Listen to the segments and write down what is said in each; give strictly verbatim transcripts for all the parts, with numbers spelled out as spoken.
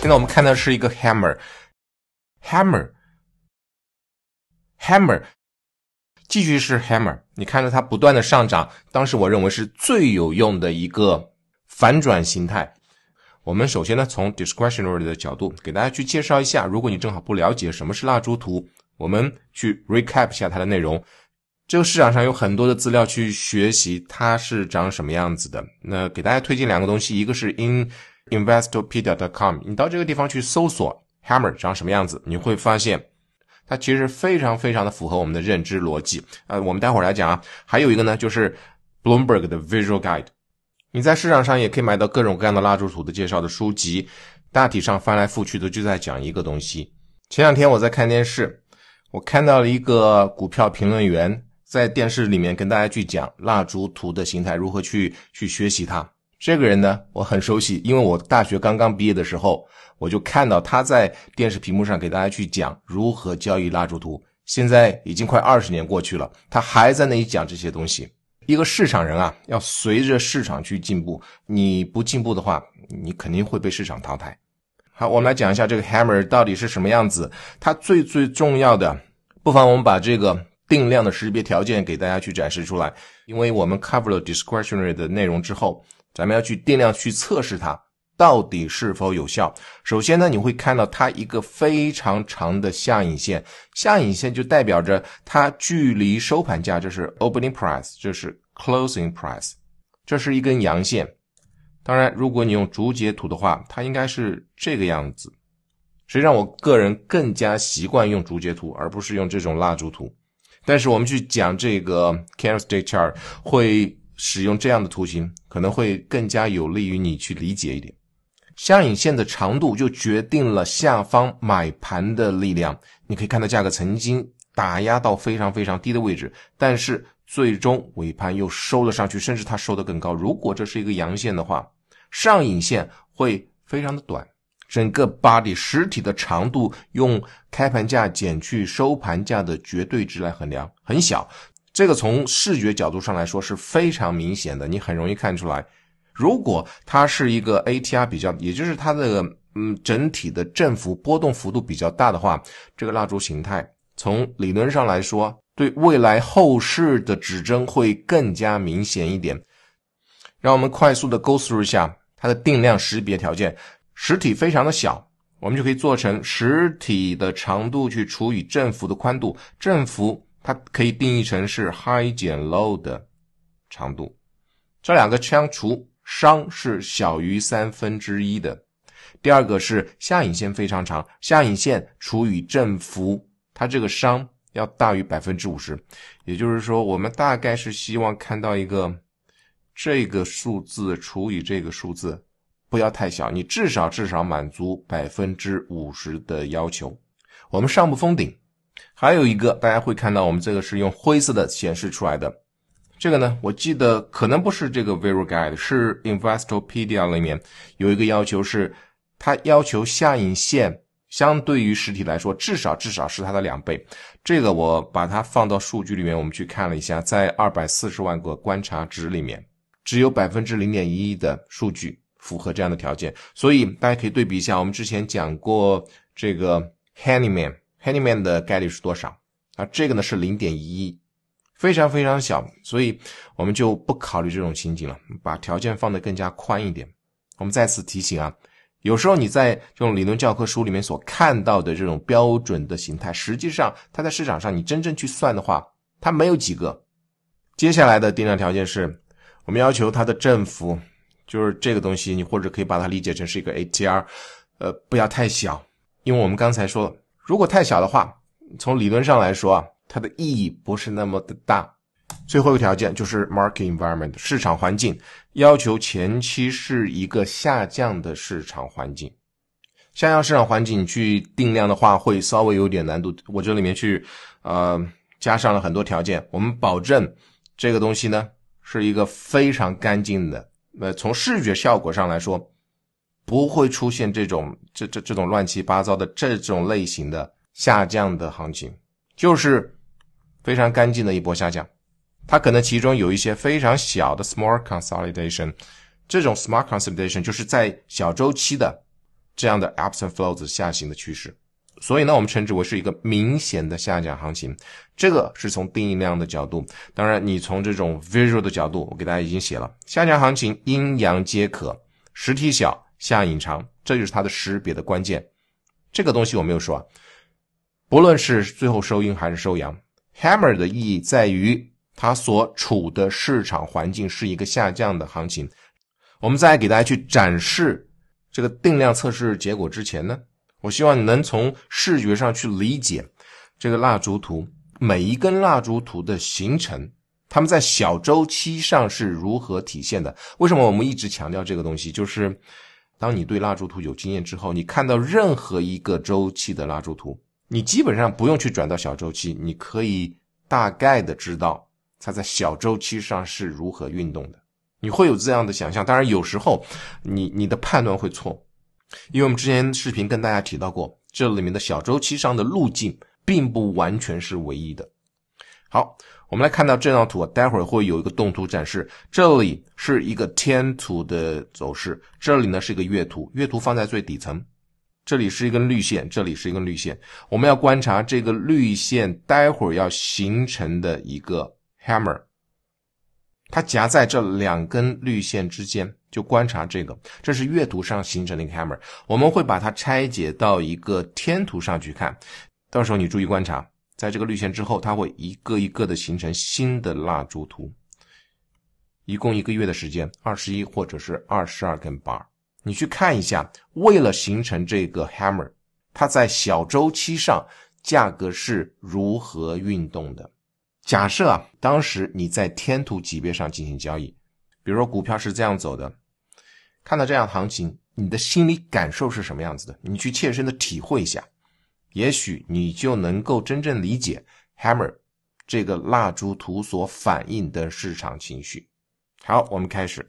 现在我们看到是一个 hammer hammer hammer 继续是 hammer， 你看到它不断的上涨，当时我认为是最有用的一个反转形态。我们首先呢从 discretionary 的角度给大家去介绍一下，如果你正好不了解什么是蜡烛图，我们去 recap 一下它的内容。这个市场上有很多的资料去学习它是长什么样子的，那给大家推荐两个东西，一个是 in investopedia dot com， 你到这个地方去搜索 hammer 长什么样子，你会发现它其实非常非常的符合我们的认知逻辑。呃，我们待会儿来讲啊。还有一个呢就是 Bloomberg 的 Visual Guide， 你在市场上也可以买到各种各样的蜡烛图的介绍的书籍，大体上翻来覆去的就在讲一个东西。前两天我在看电视，我看到了一个股票评论员在电视里面跟大家去讲蜡烛图的形态，如何去去学习它。这个人呢我很熟悉，因为我大学刚刚毕业的时候我就看到他在电视屏幕上给大家去讲如何交易蜡烛图，现在已经快二十年过去了，他还在那里讲这些东西。一个市场人啊，要随着市场去进步，你不进步的话你肯定会被市场淘汰。好，我们来讲一下这个 hammer 到底是什么样子。它最最重要的，不妨我们把这个定量的识别条件给大家去展示出来，因为我们 cover 了 discretionary 的内容之后，咱们要去定量去测试它到底是否有效。首先呢，你会看到它一个非常长的下影线，下影线就代表着它距离收盘价，这是 opening price， 这是 closing price， 这是一根阳线。当然如果你用竹节图的话，它应该是这个样子，实际上我个人更加习惯用竹节图而不是用这种蜡烛图，但是我们去讲这个 candlestick chart 会使用这样的图形，可能会更加有利于你去理解一点。下影线的长度就决定了下方买盘的力量，你可以看到价格曾经打压到非常非常低的位置，但是最终尾盘又收了上去，甚至它收得更高。如果这是一个阳线的话，上影线会非常的短，整个 body 实体的长度用开盘价减去收盘价的绝对值来衡量，很小。这个从视觉角度上来说是非常明显的，你很容易看出来。如果它是一个 A T R 比较，也就是它的嗯整体的振幅波动幅度比较大的话，这个蜡烛形态从理论上来说对未来后市的指针会更加明显一点。让我们快速的 go through 一下它的定量识别条件。实体非常的小，我们就可以做成实体的长度去除以振幅的宽度，振幅它可以定义成是 high 减 low 的长度，这两个相除，商是小于三分之一的。第二个是下影线非常长，下影线除以振幅，它这个商要大于 百分之五十， 也就是说我们大概是希望看到一个这个数字除以这个数字不要太小，你至少至少满足 百分之五十 的要求。我们上不封顶。还有一个大家会看到我们这个是用灰色的显示出来的，这个呢我记得可能不是这个 Visual Guide， 是 Investopedia 里面有一个要求，是它要求下影线相对于实体来说至少至少是它的两倍。这个我把它放到数据里面，我们去看了一下，在二百四十万个观察值里面只有 百分之零点一 的数据符合这样的条件。所以大家可以对比一下，我们之前讲过这个 Handyman Handyman 的概率是多少啊？这个呢是 零点一一， 非常非常小，所以我们就不考虑这种情景了，把条件放得更加宽一点。我们再次提醒啊，有时候你在这种理论教科书里面所看到的这种标准的形态，实际上它在市场上你真正去算的话，它没有几个。接下来的定量条件是我们要求它的振幅，就是这个东西你或者可以把它理解成是一个 A T R， 呃，不要太小，因为我们刚才说了，如果太小的话，从理论上来说啊，它的意义不是那么的大。最后一个条件就是 market environment， 市场环境，要求前期是一个下降的市场环境。下降市场环境你去定量的话会稍微有点难度，我这里面去呃加上了很多条件，我们保证这个东西呢是一个非常干净的，呃，从视觉效果上来说不会出现这种这这这种乱七八糟的这种类型的下降的行情，就是非常干净的一波下降。它可能其中有一些非常小的 small consolidation， 这种 small consolidation 就是在小周期的这样的 ebbs and flows 下行的趋势。所以呢，我们称之为是一个明显的下降行情。这个是从定义量的角度，当然你从这种 visual 的角度，我给大家已经写了，下降行情阴阳皆可，实体小，下影长，这就是它的识别的关键。这个东西我没有说啊，不论是最后收阴还是收阳， hammer 的意义在于它所处的市场环境是一个下降的行情。我们在给大家去展示这个定量测试结果之前呢，我希望你能从视觉上去理解这个蜡烛图，每一根蜡烛图的形成，它们在小周期上是如何体现的。为什么我们一直强调这个东西，就是当你对蜡烛图有经验之后，你看到任何一个周期的蜡烛图，你基本上不用去转到小周期，你可以大概的知道它在小周期上是如何运动的。你会有这样的想象，当然有时候你你的判断会错，因为我们之前视频跟大家提到过，这里面的小周期上的路径并不完全是唯一的。好，我们来看到这张图，待会儿会有一个动图展示，这里是一个天图的走势，这里呢是一个月图，月图放在最底层，这里是一根绿线，这里是一根绿线，我们要观察这个绿线待会儿要形成的一个 hammer， 它夹在这两根绿线之间，就观察这个，这是月图上形成的一个 hammer， 我们会把它拆解到一个天图上去看，到时候你注意观察，在这个绿线之后，它会一个一个的形成新的蜡烛图，一共一个月的时间，二十一或者是二十二根 bar。你去看一下，为了形成这个 hammer， 它在小周期上价格是如何运动的。假设啊，当时你在天图级别上进行交易，比如说股票是这样走的，看到这样的行情，你的心理感受是什么样子的？你去切身的体会一下，也许你就能够真正理解 hammer 这个蜡烛图所反映的市场情绪。好，我们开始。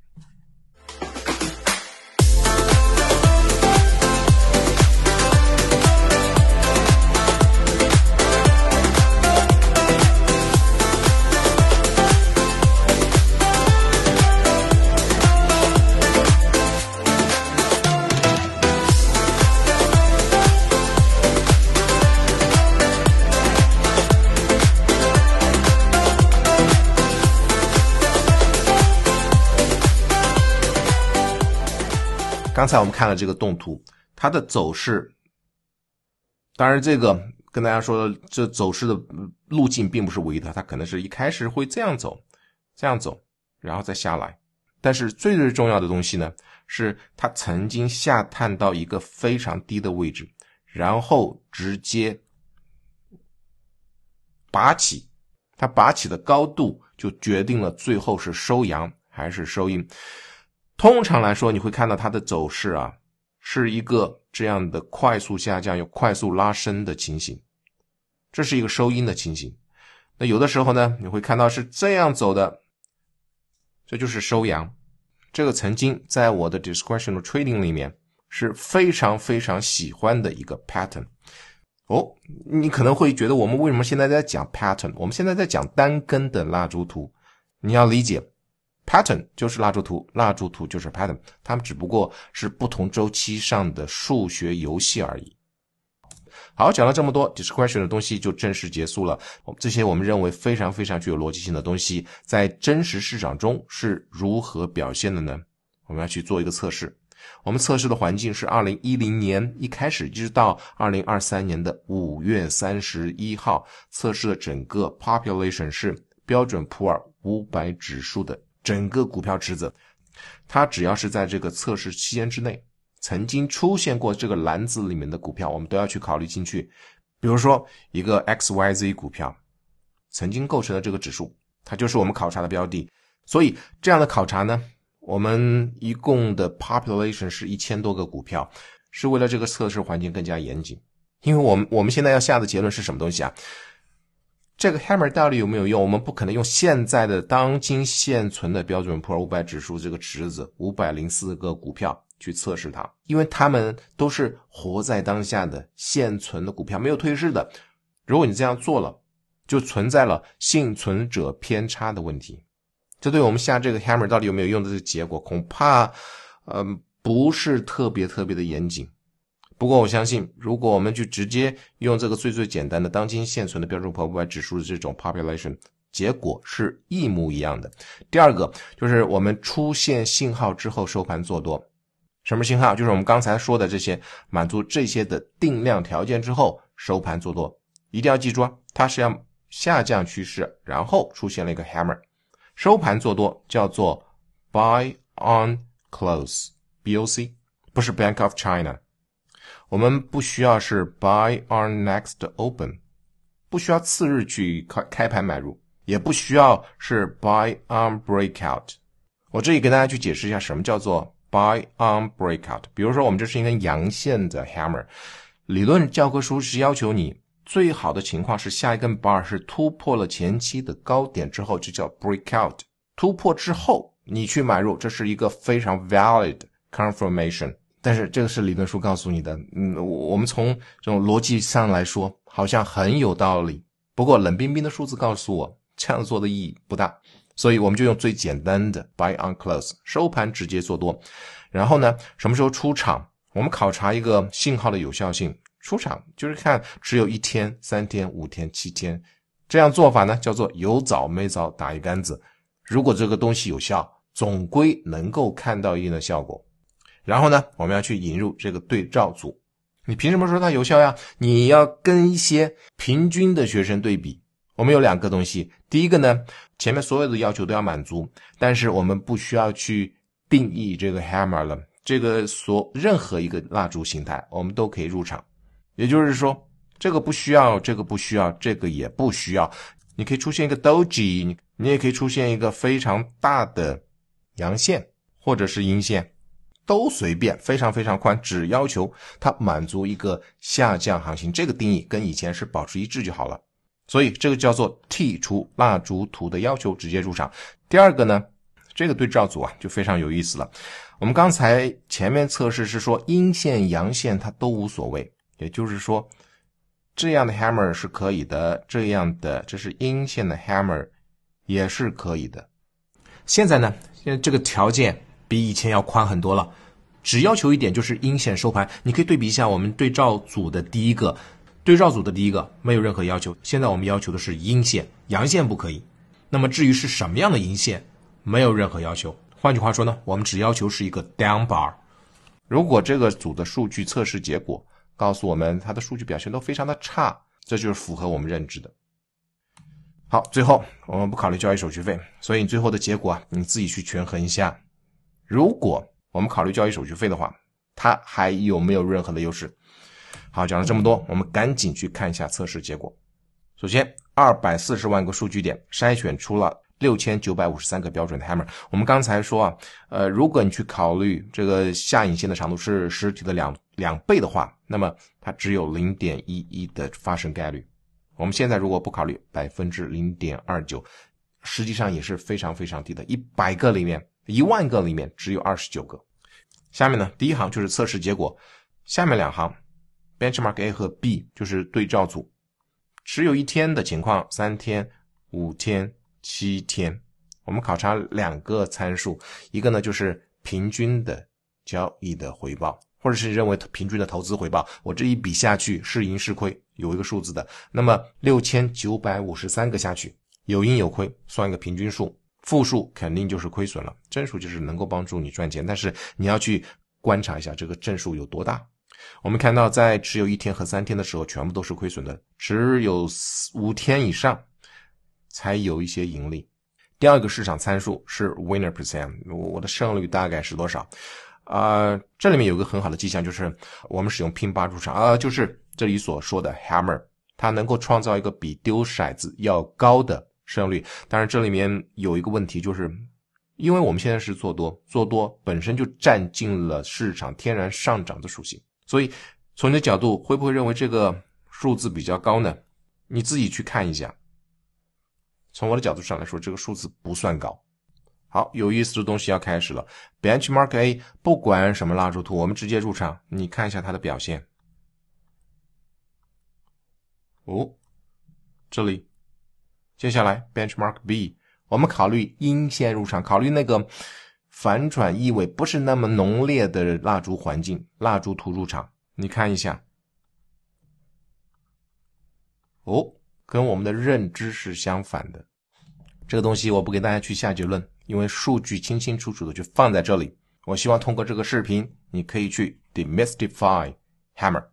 刚才我们看了这个动图，它的走势，当然这个跟大家说的这走势的路径并不是唯一的，它可能是一开始会这样走，这样走，然后再下来。但是最最重要的东西呢，是它曾经下探到一个非常低的位置，然后直接拔起，它拔起的高度就决定了最后是收阳还是收阴。通常来说，你会看到它的走势啊，是一个这样的快速下降又快速拉升的情形，这是一个收阴的情形。那有的时候呢，你会看到是这样走的，这就是收阳。这个曾经在我的 discretional trading 里面是非常非常喜欢的一个 pattern。哦，你可能会觉得我们为什么现在在讲 pattern？ 我们现在在讲单根的蜡烛图，你要理解。pattern 就是蜡烛图，蜡烛图就是 pattern， 它们只不过是不同周期上的数学游戏而已。好，讲了这么多 discretion 的东西就正式结束了。这些我们认为非常非常具有逻辑性的东西，在真实市场中是如何表现的呢？我们要去做一个测试。我们测试的环境是二零一零年一开始一直到二零二三年的五月三十一号，测试的整个 population 是标准普尔五百指数的整个股票池子，它只要是在这个测试期间之内曾经出现过这个篮子里面的股票，我们都要去考虑进去。比如说一个 X Y Z 股票曾经构成了这个指数，它就是我们考察的标的。所以这样的考察呢，我们一共的 population 是一千多个股票，是为了这个测试环境更加严谨。因为我们我们现在要下的结论是什么东西啊？这个 hammer 到底有没有用？我们不可能用现在的当今现存的标准普尔五百指数这个池子五百零四个股票去测试它，因为它们都是活在当下的现存的股票，没有退市的。如果你这样做了，就存在了幸存者偏差的问题。这对我们下这个 hammer 到底有没有用的这个结果，恐怕呃不是特别特别的严谨。不过我相信，如果我们就直接用这个最最简单的当今现存的标准普尔五百指数的这种 population， 结果是一模一样的。第二个就是我们出现信号之后收盘做多。什么信号？就是我们刚才说的这些，满足这些的定量条件之后收盘做多。一定要记住啊，它是要下降趋势，然后出现了一个 hammer， 收盘做多叫做 buy on close B O C， 不是 Bank of China。我们不需要是 buy on next open， 不需要次日去开盘买入，也不需要是 buy on breakout。 我这里跟大家去解释一下什么叫做 buy on breakout。 比如说我们这是一根阳线的 hammer， 理论教科书是要求你最好的情况是下一根 bar 是突破了前期的高点之后，这叫 breakout。 突破之后你去买入，这是一个非常 valid confirmation。但是这个是理论书告诉你的，嗯，我们从这种逻辑上来说好像很有道理，不过冷冰冰的数字告诉我这样做的意义不大，所以我们就用最简单的 buy on close， 收盘直接做多。然后呢，什么时候出场？我们考察一个信号的有效性，出场就是看只有一天、三天、五天、七天，这样做法呢叫做有枣没枣打一竿子。如果这个东西有效，总归能够看到一定的效果。然后呢，我们要去引入这个对照组。你凭什么说它有效呀？你要跟一些平均的学生对比。我们有两个东西，第一个呢，前面所有的要求都要满足，但是我们不需要去定义这个 hammer 了，这个所任何一个蜡烛形态我们都可以入场。也就是说，这个不需要，这个不需要，这个也不需要。你可以出现一个 doji， 你也可以出现一个非常大的阳线或者是阴线，都随便，非常非常宽，只要求它满足一个下降行情，这个定义跟以前是保持一致就好了。所以这个叫做剔除蜡烛图的要求，直接入场。第二个呢，这个对照组啊就非常有意思了。我们刚才前面测试是说阴线阳线它都无所谓，也就是说这样的 hammer 是可以的，这样的这是阴线的 hammer 也是可以的。现在呢，现在这个条件比以前要宽很多了，只要求一点就是阴线收盘。你可以对比一下我们对照组的第一个，对照组的第一个没有任何要求，现在我们要求的是阴线，阳线不可以。那么至于是什么样的阴线，没有任何要求。换句话说呢，我们只要求是一个 down bar。 如果这个组的数据测试结果告诉我们它的数据表现都非常的差，这就是符合我们认知的。好，最后我们不考虑交易手续费，所以你最后的结果啊，你自己去权衡一下。如果我们考虑交易手续费的话，它还有没有任何的优势？好，讲了这么多，我们赶紧去看一下测试结果。首先二百四十万个数据点筛选出了六千九百五十三个标准的 hammer。 我们刚才说啊，呃，如果你去考虑这个下影线的长度是实体的两两倍的话，那么它只有 零点一一 的发生概率。我们现在如果不考虑 百分之零点二九， 实际上也是非常非常低的，一百个里面一万个里面只有二十九个。下面呢，第一行就是测试结果，下面两行 benchmark A 和 B 就是对照组，只有一天的情况，三天、五天、七天。我们考察两个参数，一个呢就是平均的交易的回报，或者是认为平均的投资回报，我这一笔下去是赢是亏有一个数字的。那么六千九百五十三个下去有赢有亏，算一个平均数，负数肯定就是亏损了，正数就是能够帮助你赚钱，但是你要去观察一下这个正数有多大。我们看到在持有一天和三天的时候全部都是亏损的，只有五天以上才有一些盈利。第二个市场参数是 winner percent， 我的胜率大概是多少？呃，这里面有个很好的迹象，就是我们使用拼八入场，呃，就是这里所说的 hammer， 它能够创造一个比丢骰子要高的胜率。当然这里面有一个问题，就是因为我们现在是做多，做多本身就占尽了市场天然上涨的属性，所以从你的角度会不会认为这个数字比较高呢？你自己去看一下。从我的角度上来说，这个数字不算高。好，有意思的东西要开始了。 Benchmark A 不管什么蜡烛图，我们直接入场，你看一下它的表现。哦，这里接下来 Benchmark B， 我们考虑阴线入场，考虑那个反转意味不是那么浓烈的蜡烛环境，蜡烛图书场，你看一下。哦，跟我们的认知是相反的。这个东西我不给大家去下结论，因为数据清清楚楚的就放在这里。我希望通过这个视频，你可以去 demystify hammer。